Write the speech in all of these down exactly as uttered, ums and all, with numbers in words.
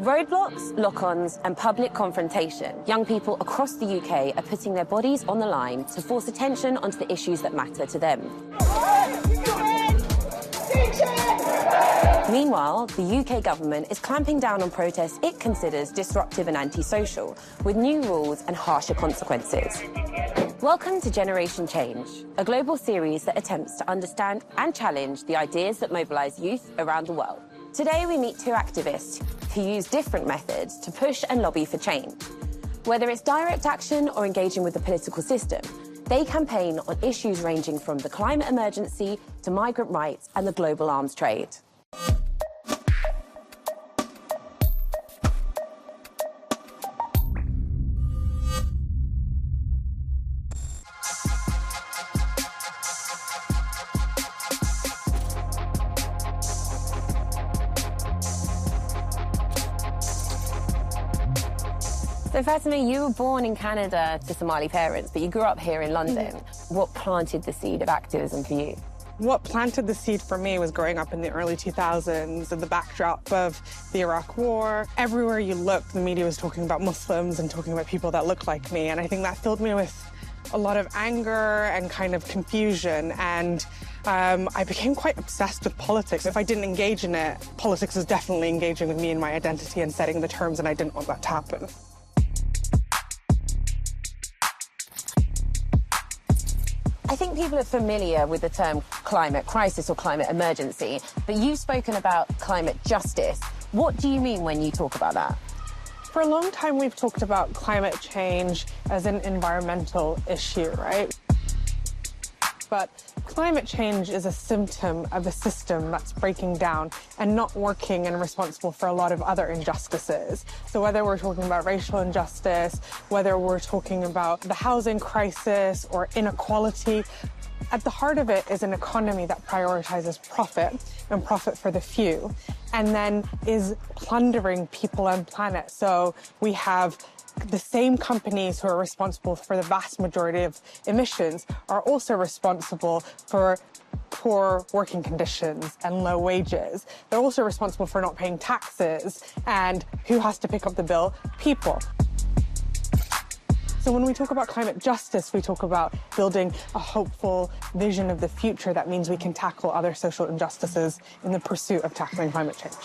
roadblocks, lock-ons and public confrontation, young people across the U K are putting their bodies on the line to force attention onto the issues that matter to them. Meanwhile, the U K government is clamping down on protests it considers disruptive and antisocial, with new rules and harsher consequences. Welcome to Generation Change, a global series that attempts to understand and challenge the ideas that mobilise youth around the world. Today we meet two activists who use different methods to push and lobby for change. Whether it's direct action or engaging with the political system, they campaign on issues ranging from the climate emergency to migrant rights and the global arms trade. So Fatima, you were born in Canada to Somali parents, but you grew up here in London. Mm-hmm. What planted the seed of activism for you? What planted the seed for me was growing up in the early two thousands and the backdrop of the Iraq War. Everywhere you looked, the media was talking about Muslims and talking about people that looked like me. And I think that filled me with a lot of anger and kind of confusion. And um, I became quite obsessed with politics. If I didn't engage in it, politics was definitely engaging with me and my identity and setting the terms, and I didn't want that to happen. I think people are familiar with the term climate crisis or climate emergency, but you've spoken about climate justice. What do you mean when you talk about that? For a long time, we've talked about climate change as an environmental issue, right? But climate change is a symptom of a system that's breaking down and not working and responsible for a lot of other injustices. So whether we're talking about racial injustice, whether we're talking about the housing crisis or inequality, at the heart of it is an economy that prioritizes profit and profit for the few, and then is plundering people and planet. So we have the same companies who are responsible for the vast majority of emissions are also responsible for poor working conditions and low wages. They're also responsible for not paying taxes. And who has to pick up the bill? People. So when we talk about climate justice, we talk about building a hopeful vision of the future that means we can tackle other social injustices in the pursuit of tackling climate change.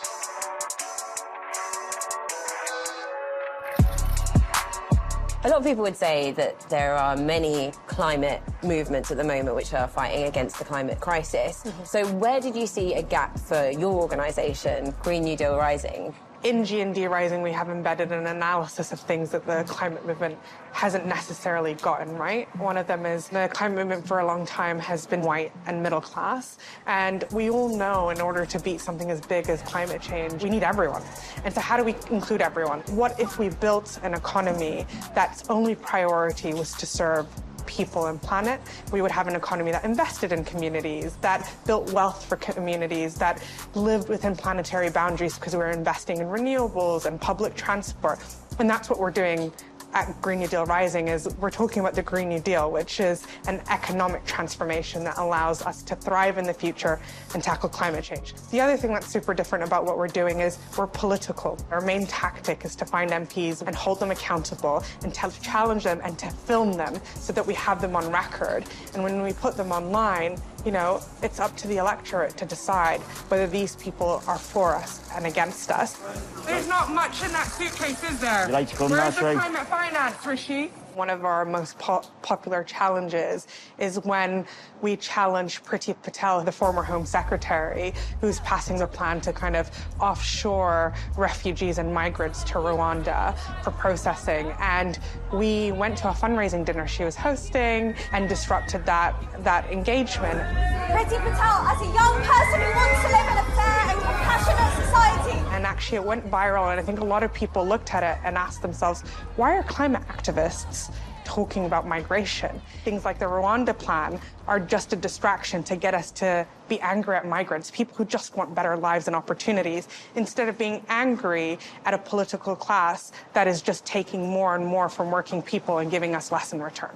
A lot of people would say that there are many climate movements at the moment which are fighting against the climate crisis. Mm-hmm. So where did you see a gap for your organisation, Green New Deal Rising? In G N D Rising, we have embedded an analysis of things that the climate movement hasn't necessarily gotten right. One of them is the climate movement for a long time has been white and middle class. And we all know in order to beat something as big as climate change, we need everyone. And so how do we include everyone? What if we built an economy that's only priority was to serve people and planet? We would have an economy that invested in communities, that built wealth for communities, that lived within planetary boundaries because we were investing in renewables and public transport. And that's what we're doing at Green New Deal Rising, is we're talking about the Green New Deal, which is an economic transformation that allows us to thrive in the future and tackle climate change. The other thing that's super different about what we're doing is we're political. Our main tactic is to find M Ps and hold them accountable and to challenge them and to film them so that we have them on record. And when we put them online, you know, it's up to the electorate to decide whether these people are for us and against us. There's not much in that suitcase, is there? You like to come Where's now, the climate finance, Rishi? One of our most po popular challenges is when we challenge Priti Patel, the former Home Secretary, who's passing the plan to kind of offshore refugees and migrants to Rwanda for processing. And we went to a fundraising dinner she was hosting and disrupted that, that engagement. Priti Patel, as a young person who wants to live in a fair and compassionate society. And actually it went viral, and I think a lot of people looked at it and asked themselves, why are climate activists talking about migration? Things like the Rwanda plan are just a distraction to get us to be angry at migrants, people who just want better lives and opportunities, instead of being angry at a political class that is just taking more and more from working people and giving us less in return.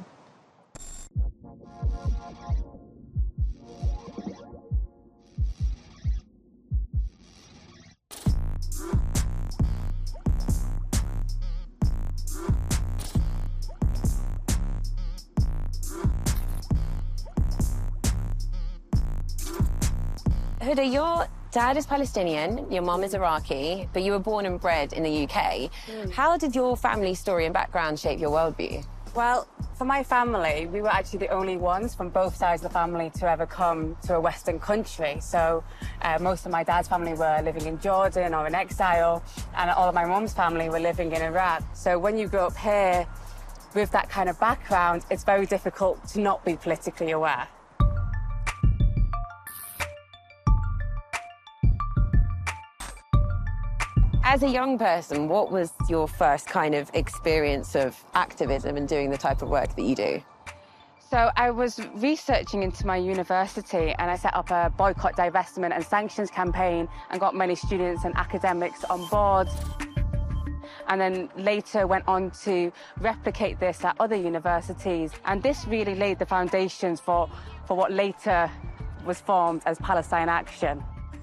Huda, your dad is Palestinian, your mum is Iraqi, but you were born and bred in the U K. Mm. How did your family story and background shape your worldview? Well, for my family, we were actually the only ones from both sides of the family to ever come to a Western country. So uh, most of my dad's family were living in Jordan or in exile, and all of my mum's family were living in Iraq. So when you grow up here with that kind of background, it's very difficult to not be politically aware. As a young person, what was your first kind of experience of activism and doing the type of work that you do? So I was researching into my university, and I set up a boycott, divestment and sanctions campaign and got many students and academics on board. And then later went on to replicate this at other universities. And this really laid the foundations for, for what later was formed as Palestine Action.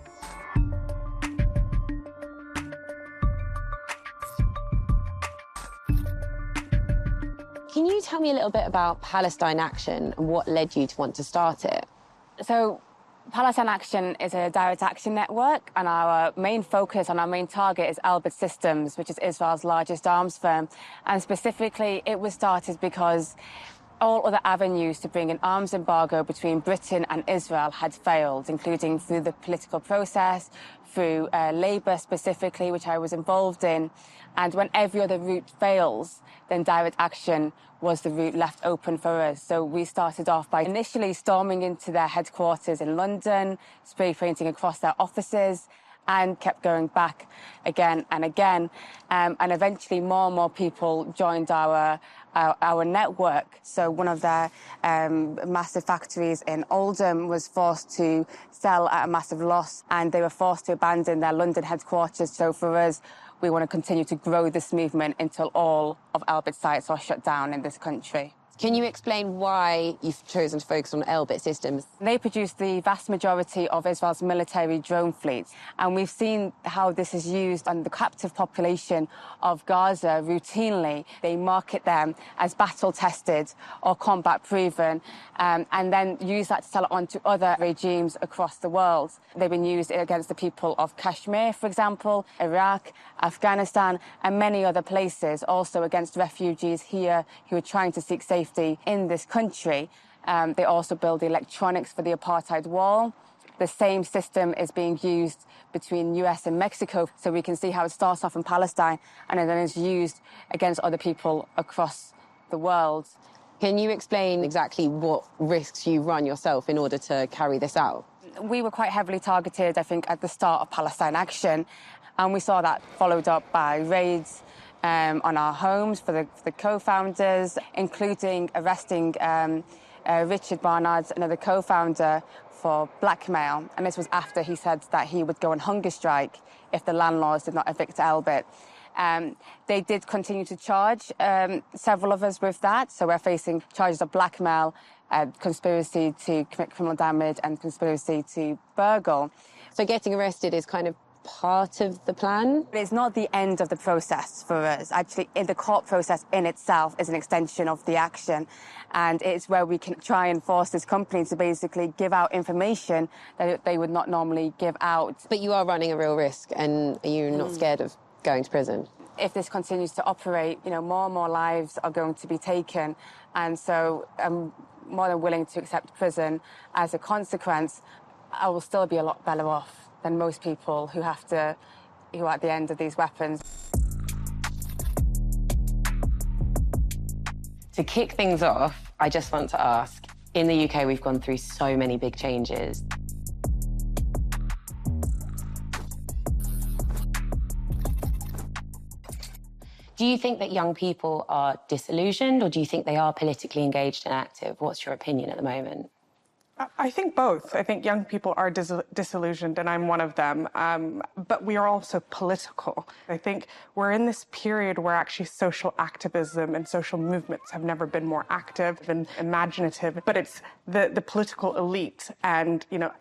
Can you tell me a little bit about Palestine Action and what led you to want to start it? So Palestine Action is a direct action network, and our main focus and our main target is Elbit Systems, which is Israel's largest arms firm. And specifically, it was started because all other avenues to bring an arms embargo between Britain and Israel had failed, including through the political process, through uh, Labour specifically, which I was involved in. And when every other route fails, then direct action was the route left open for us. So we started off by initially storming into their headquarters in London, spray painting across their offices, and kept going back again and again. Um, and eventually more and more people joined our, our, our network. So one of their um, massive factories in Oldham was forced to sell at a massive loss, and they were forced to abandon their London headquarters. So for us, we want to continue to grow this movement until all of Elbit sites are shut down in this country. Can you explain why you've chosen to focus on Elbit Systems? They produce the vast majority of Israel's military drone fleet, and we've seen how this is used on the captive population of Gaza routinely. They market them as battle-tested or combat-proven, um, and then use that to sell it on to other regimes across the world. They've been used against the people of Kashmir, for example, Iraq, Afghanistan, and many other places, also against refugees here who are trying to seek safety in this country. Um, they also build the electronics for the apartheid wall. The same system is being used between U S and Mexico, so we can see how it starts off in Palestine and then is used against other people across the world. Can you explain exactly what risks you run yourself in order to carry this out? We were quite heavily targeted, I think, at the start of Palestine Action, and we saw that followed up by raids Um, on our homes for the, for the co-founders, including arresting um, uh, Richard Barnard, another co-founder, for blackmail. And this was after he said that he would go on hunger strike if the landlords did not evict Elbit. Um, they did continue to charge um, several of us with that. So we're facing charges of blackmail, uh, conspiracy to commit criminal damage, and conspiracy to burgle. So getting arrested is kind of part of the plan? It's not the end of the process for us. Actually, in the court process in itself is an extension of the action, and it's where we can try and force this company to basically give out information that they would not normally give out. But you are running a real risk, and are you not mm. scared of going to prison? If this continues to operate, you know, more and more lives are going to be taken, and so I'm more than willing to accept prison as a consequence. I will still be a lot better off than most people who have to, who are at the end of these weapons. To kick things off, I just want to ask, in the U K, we've gone through so many big changes. Do you think that young people are disillusioned, or do you think they are politically engaged and active? What's your opinion at the moment? I think both. I think young people are dis disillusioned, and I'm one of them. Um, but we are also political. I think we're in this period where actually social activism and social movements have never been more active and imaginative. But it's the, the political elite and, you know,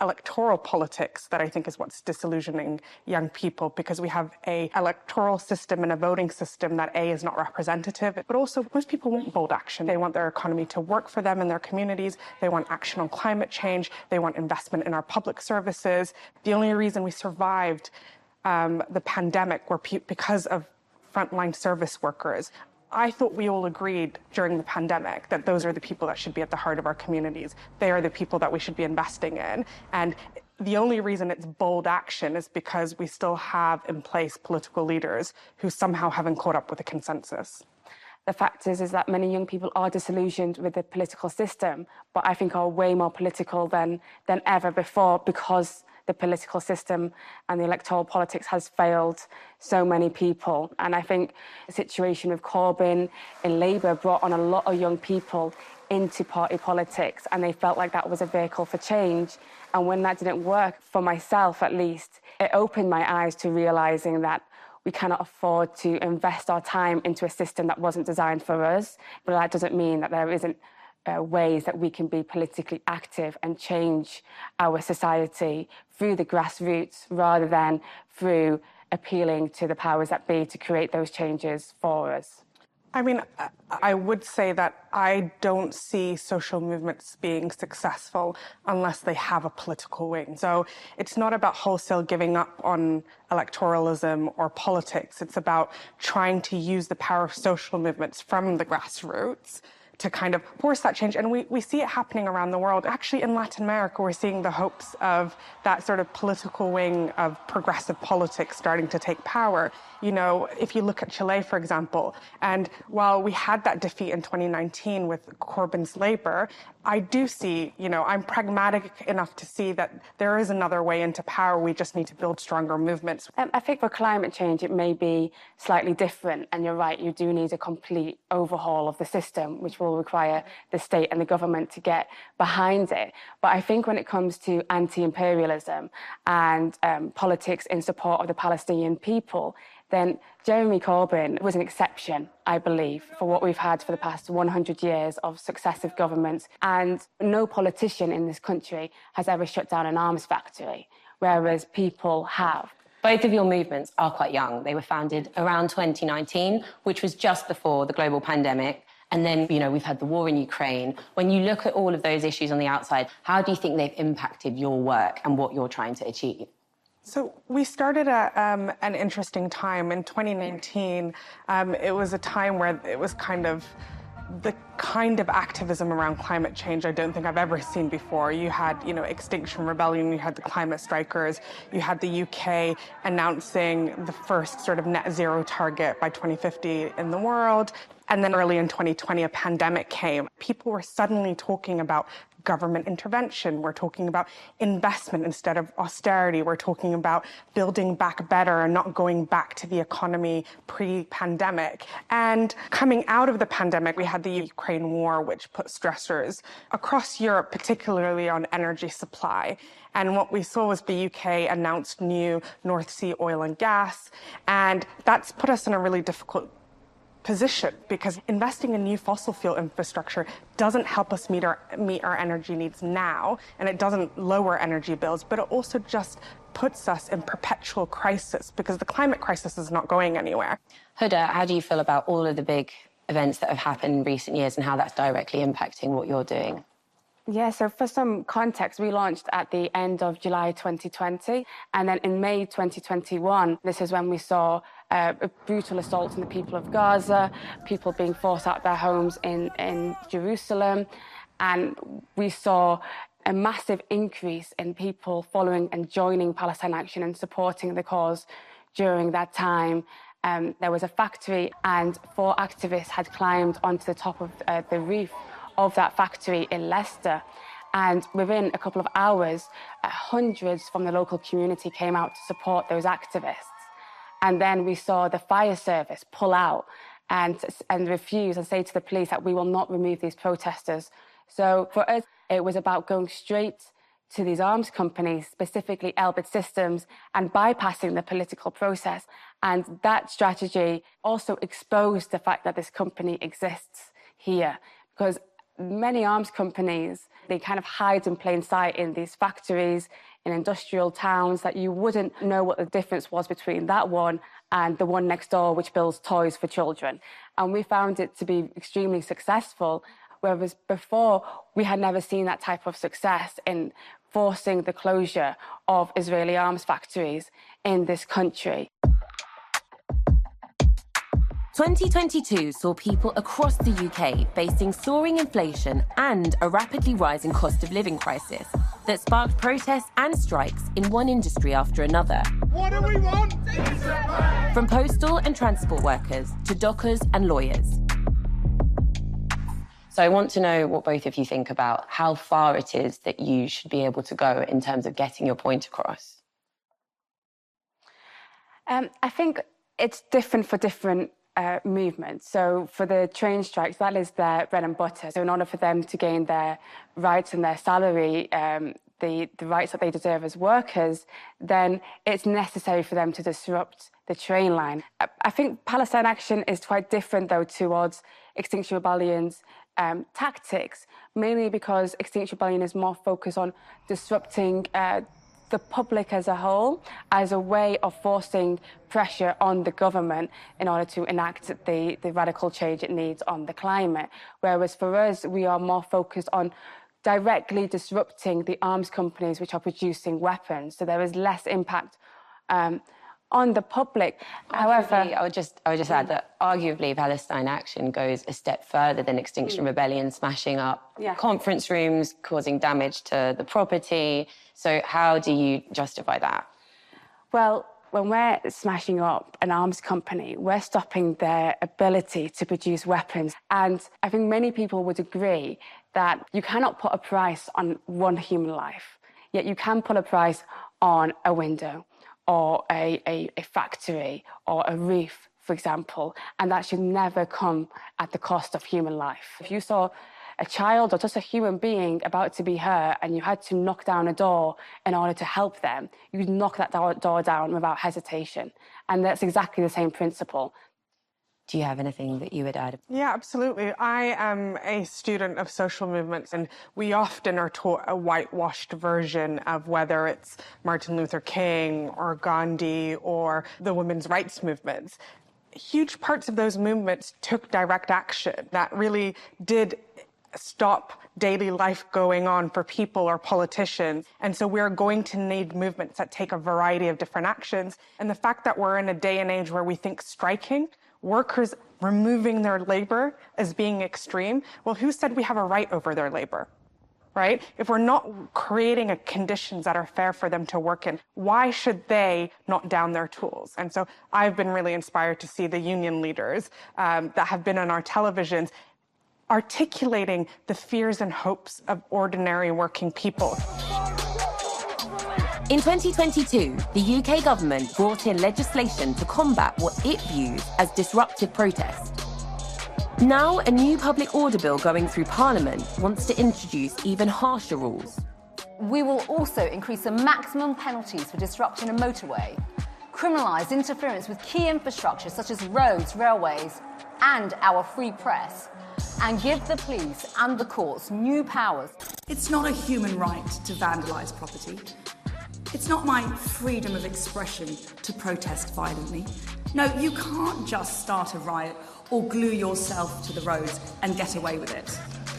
electoral politics that I think is what's disillusioning young people, because we have a electoral system and a voting system that A, is not representative, but also most people want bold action. They want their economy to work for them and their communities. They want action on climate change. They want investment in our public services. The only reason we survived um, the pandemic were pe- because of frontline service workers. I thought we all agreed during the pandemic that those are the people that should be at the heart of our communities. They are the people that we should be investing in. And the only reason it's bold action is because we still have in place political leaders who somehow haven't caught up with the consensus. The fact is, is that many young people are disillusioned with the political system, but I think are way more political than, than ever before, because the political system and the electoral politics has failed so many people. And I think the situation with Corbyn in Labour brought on a lot of young people into party politics, and they felt like that was a vehicle for change. And when that didn't work, for myself at least, it opened my eyes to realising that we cannot afford to invest our time into a system that wasn't designed for us. But that doesn't mean that there isn't Uh, ways that we can be politically active and change our society through the grassroots rather than through appealing to the powers that be to create those changes for us. I mean, I would say that I don't see social movements being successful unless they have a political wing. So it's not about wholesale giving up on electoralism or politics. It's about trying to use the power of social movements from the grassroots to kind of force that change. And we, we see it happening around the world. Actually, in Latin America, we're seeing the hopes of that sort of political wing of progressive politics starting to take power. You know, if you look at Chile, for example, and while we had that defeat in twenty nineteen with Corbyn's Labour, I do see, you know, I'm pragmatic enough to see that there is another way into power. We just need to build stronger movements. Um, I think for climate change, it may be slightly different. And you're right, you do need a complete overhaul of the system, which will require the state and the government to get behind it. But I think when it comes to anti-imperialism and um, politics in support of the Palestinian people, then Jeremy Corbyn was an exception, I believe, for what we've had for the past one hundred years of successive governments. And no politician in this country has ever shut down an arms factory, whereas people have. Both of your movements are quite young. They were founded around twenty nineteen, which was just before the global pandemic. And then, you know, we've had the war in Ukraine. When you look at all of those issues on the outside, how do you think they've impacted your work and what you're trying to achieve? So we started at um, an interesting time. In twenty nineteen, um, it was a time where it was kind of the kind of activism around climate change I don't think I've ever seen before. You had, you know, Extinction Rebellion, you had the climate strikers, you had the U K announcing the first sort of net zero target by twenty fifty in the world. And then early in twenty twenty, a pandemic came. People were suddenly talking about government intervention. We're talking about investment instead of austerity. We're talking about building back better and not going back to the economy pre-pandemic. And coming out of the pandemic, we had the Ukraine war, which put stressors across Europe, particularly on energy supply. And what we saw was the U K announced new North Sea oil and gas. And that's put us in a really difficult position, because investing in new fossil fuel infrastructure doesn't help us meet our meet our energy needs now, and it doesn't lower energy bills, but it also just puts us in perpetual crisis, because the climate crisis is not going anywhere. Huda, how do you feel about all of the big events that have happened in recent years and how that's directly impacting what you're doing? Yeah, so for some context, we launched at the end of July twenty twenty, and then in May twenty twenty-one, this is when we saw uh, a brutal assault on the people of Gaza, people being forced out of their homes in, in Jerusalem, and we saw a massive increase in people following and joining Palestine Action and supporting the cause during that time. Um, there was a factory, and four activists had climbed onto the top of uh, the roof of that factory in Leicester. And within a couple of hours, uh, hundreds from the local community came out to support those activists. And then we saw the fire service pull out and, and refuse and say to the police that we will not remove these protesters. So for us, it was about going straight to these arms companies, specifically Elbit Systems, and bypassing the political process. And that strategy also exposed the fact that this company exists here, because Many arms companies, they kind of hide in plain sight in these factories, in industrial towns, that you wouldn't know what the difference was between that one and the one next door, which builds toys for children. And we found it to be extremely successful, whereas before we had never seen that type of success in forcing the closure of Israeli arms factories in this country. twenty twenty-two saw people across the U K facing soaring inflation and a rapidly rising cost of living crisis that sparked protests and strikes in one industry after another. What do we want? From postal and transport workers to dockers and lawyers. So I want to know what both of you think about how far it is that you should be able to go in terms of getting your point across. Um, I think it's different for different uh, movements. So for the train strikes, that is their bread and butter. So in order for them to gain their rights and their salary, um, the, the rights that they deserve as workers, then it's necessary for them to disrupt the train line. I, I think Palestine Action is quite different, though, towards Extinction Rebellion's um, tactics, mainly because Extinction Rebellion is more focused on disrupting uh, the public as a whole as a way of forcing pressure on the government in order to enact the, the radical change it needs on the climate. Whereas for us, we are more focused on directly disrupting the arms companies which are producing weapons. So there is less impact um, on the public. Arguably, However, I would just I would just add that arguably Palestine Action goes a step further than Extinction Rebellion, smashing up Yeah. conference rooms, causing damage to the property. So how do you justify that? well, when we're smashing up an arms company, we're stopping their ability to produce weapons. And I think many people would agree that you cannot put a price on one human life, yet you can put a price on a window or a, a, a factory or a roof, for example, and that should never come at the cost of human life. If you saw a child or just a human being about to be hurt and you had to knock down a door in order to help them, you'd knock that door, door down without hesitation. And that's exactly the same principle. Do you have anything that you would add? Yeah, absolutely. I am a student of social movements, and we often are taught a whitewashed version of whether it's Martin Luther King or Gandhi or the women's rights movements. Huge parts of those movements took direct action that really did stop daily life going on for people or politicians. And so we're going to need movements that take a variety of different actions. And the fact that we're in a day and age where we think striking, workers removing their labor as being extreme, well, who said we have a right over their labor, right? If we're not creating a conditions that are fair for them to work in, why should they not down their tools? And so I've been really inspired to see the union leaders um, that have been on our televisions articulating the fears and hopes of ordinary working people. In twenty twenty-two, the U K government brought in legislation to combat what it views as disruptive protest. Now, a new public order bill going through Parliament wants to introduce even harsher rules. We will also increase the maximum penalties for disrupting a motorway, criminalise interference with key infrastructure such as roads, railways, and our free press, and give the police and the courts new powers. It's not a human right to vandalise property. It's not my freedom of expression to protest violently. No, you can't just start a riot or glue yourself to the roads and get away with it.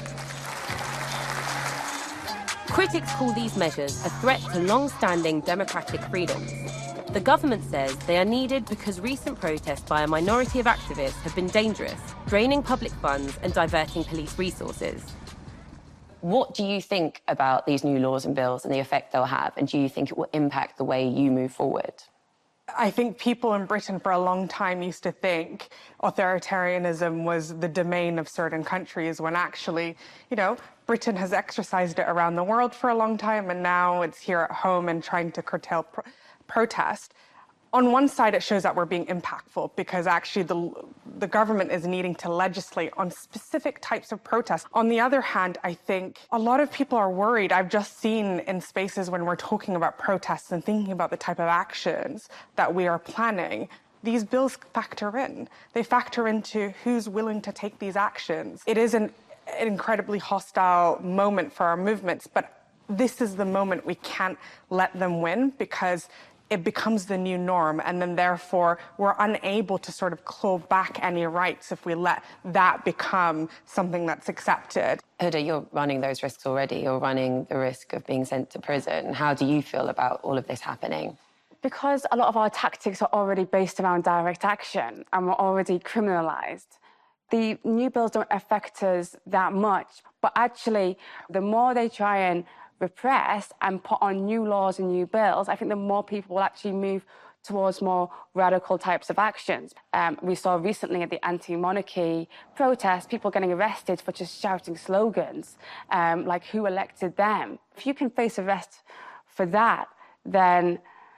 Critics call these measures a threat to long-standing democratic freedoms. The government says they are needed because recent protests by a minority of activists have been dangerous, draining public funds and diverting police resources. What do you think about these new laws and bills and the effect they'll have? And do you think it will impact the way you move forward? I think people in Britain for a long time used to think authoritarianism was the domain of certain countries, when actually, you know, Britain has exercised it around the world for a long time, and now it's here at home and trying to curtail pro- protest. On one side, it shows that we're being impactful because actually the, the government is needing to legislate on specific types of protests. On the other hand, I think a lot of people are worried. I've just seen in spaces when we're talking about protests and thinking about the type of actions that we are planning, these bills factor in. They factor into who's willing to take these actions. It isn't an incredibly hostile moment for our movements, but this is the moment we can't let them win, because it becomes the new norm, and then therefore we're unable to sort of claw back any rights if we let that become something that's accepted. Huda, you're running those risks already. You're running the risk of being sent to prison. How do you feel about all of this happening? Because a lot of our tactics are already based around direct action and we're already criminalised, the new bills don't affect us that much. But actually, the more they try and repress and put on new laws and new bills, I think the more people will actually move towards more radical types of actions. Um, we saw recently at the anti-monarchy protests, people getting arrested for just shouting slogans, um, like who elected them. If you can face arrest for that, then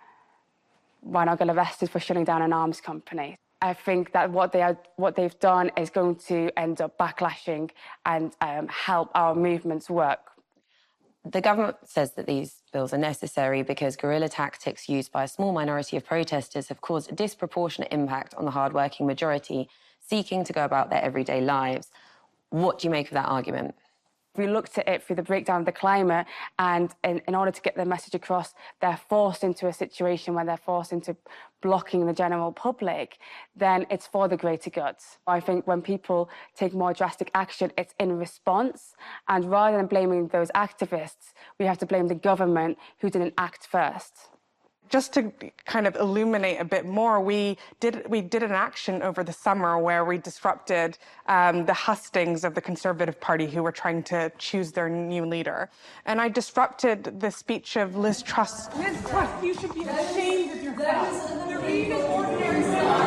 why not get arrested for shutting down an arms company? I think that what they are, what they've done is going to end up backlashing and um, help our movements work. The government says that these bills are necessary because guerrilla tactics used by a small minority of protesters have caused a disproportionate impact on the hard-working majority seeking to go about their everyday lives. What do you make of that argument? We looked at it through the breakdown of the climate, and in, in order to get the message across, they're forced into a situation where they're forced into blocking the general public, then it's for the greater good. I think when people take more drastic action, it's in response, and rather than blaming those activists, we have to blame the government who didn't act first. Just to kind of illuminate a bit more, we did we did an action over the summer where we disrupted um, the hustings of the Conservative Party, who were trying to choose their new leader. And I disrupted the speech of Liz Truss. Liz Truss, you should be ashamed of yourself. You're even ordinary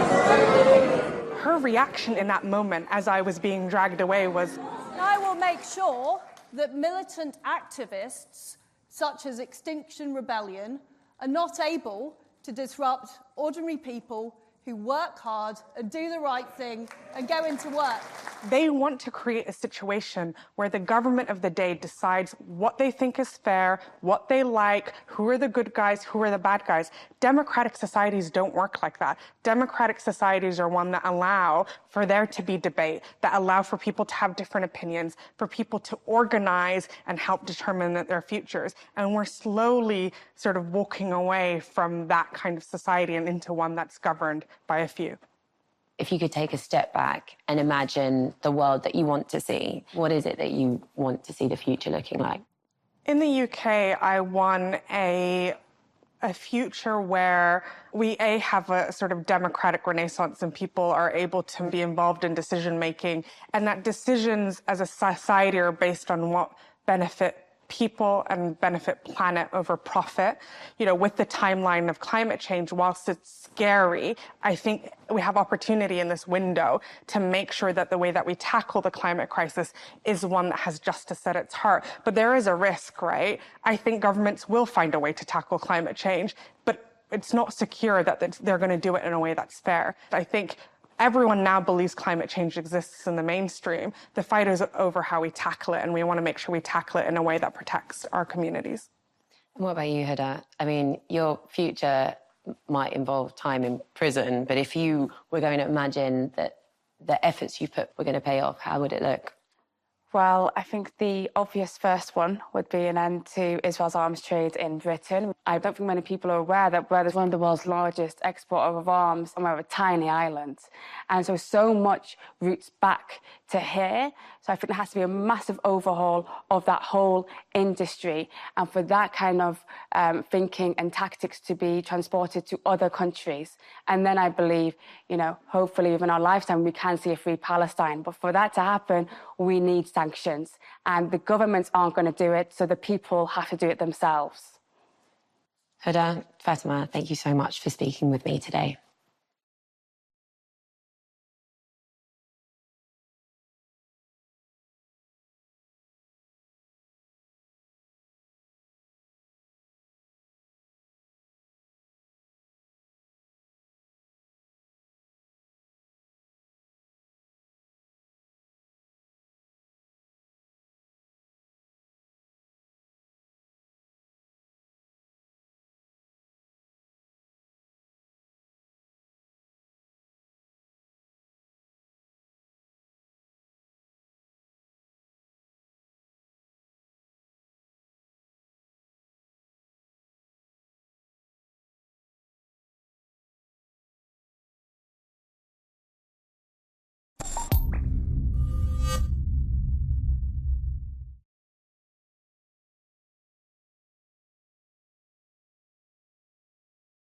Her reaction in that moment, as I was being dragged away, was, I will make sure that militant activists, such as Extinction Rebellion, are not able to disrupt ordinary people who work hard and do the right thing and go into work. They want to create a situation where the government of the day decides what they think is fair, what they like, who are the good guys, who are the bad guys. Democratic societies don't work like that. Democratic societies are one that allow for there to be debate, that allow for people to have different opinions, for people to organize and help determine their futures. And we're slowly sort of walking away from that kind of society and into one that's governed by a few. If you could take a step back and imagine the world that you want to see, what is it that you want to see the future looking like? In the U K, I want a, a future where we, A, have a sort of democratic renaissance and people are able to be involved in decision-making, and that decisions as a society are based on what benefit people and benefit planet over profit. You know, with the timeline of climate change, whilst it's scary, I think we have opportunity in this window to make sure that the way that we tackle the climate crisis is one that has justice at its heart. But there is a risk, right? I think governments will find a way to tackle climate change, but it's not secure that they're going to do it in a way that's fair. I think everyone now believes climate change exists in the mainstream. The fight is over how we tackle it, and we want to make sure we tackle it in a way that protects our communities. And what about you, Huda? I mean, your future might involve time in prison, but if you were going to imagine that the efforts you put were going to pay off, how would it look? Well, I think the obvious first one would be an end to Israel's arms trade in Britain. I don't think many people are aware that we're one of the world's largest exporter of arms, and we're a tiny island. And so, so much roots back to here. So I think there has to be a massive overhaul of that whole industry. And for that kind of um, thinking and tactics to be transported to other countries. And then I believe, you know, hopefully within our lifetime, we can see a free Palestine. But for that to happen, we need sanctions. And the governments aren't going to do it, so the people have to do it themselves. Huda, Fatima, thank you so much for speaking with me today.